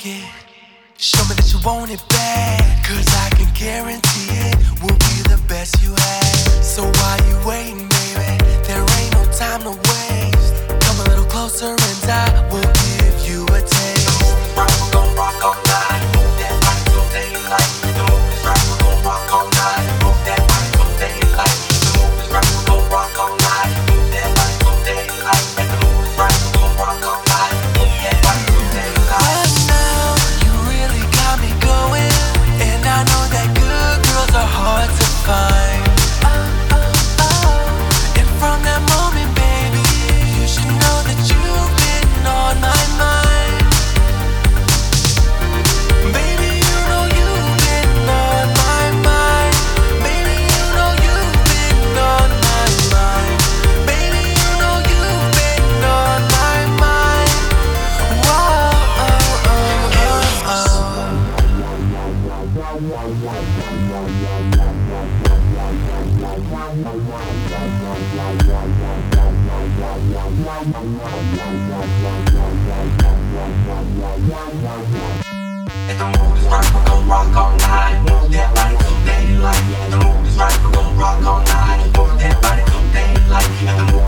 work it. Show me that you want it bad, 'cause I can guarantee it will be the best you had. So why you waiting, baby? There ain't no time to waste. Come a little closer and I will give you a taste. We're gon' rock all night. Move that body till daylight. The move is right, we're gon' rock all night. Move that body till daylight. The move is right, we're gon' rock all night. Move that body till daylight. The move is right, we're gon' rock all night. Move that body till daylight. But now you really got me going, and I know that good girls are hard to find. And from that moment, baby, you should know that you've been on my mind. Baby, you know you've been on my mind. Baby, you know you've been on my mind. Baby, you know you've been on my mind. Whoa, oh, oh, oh, oh. If the mood is right, we're gon' rock all night. Move that body till daylight. If the mood is right, we're gon' rock all night. Move that body till daylight. If the mood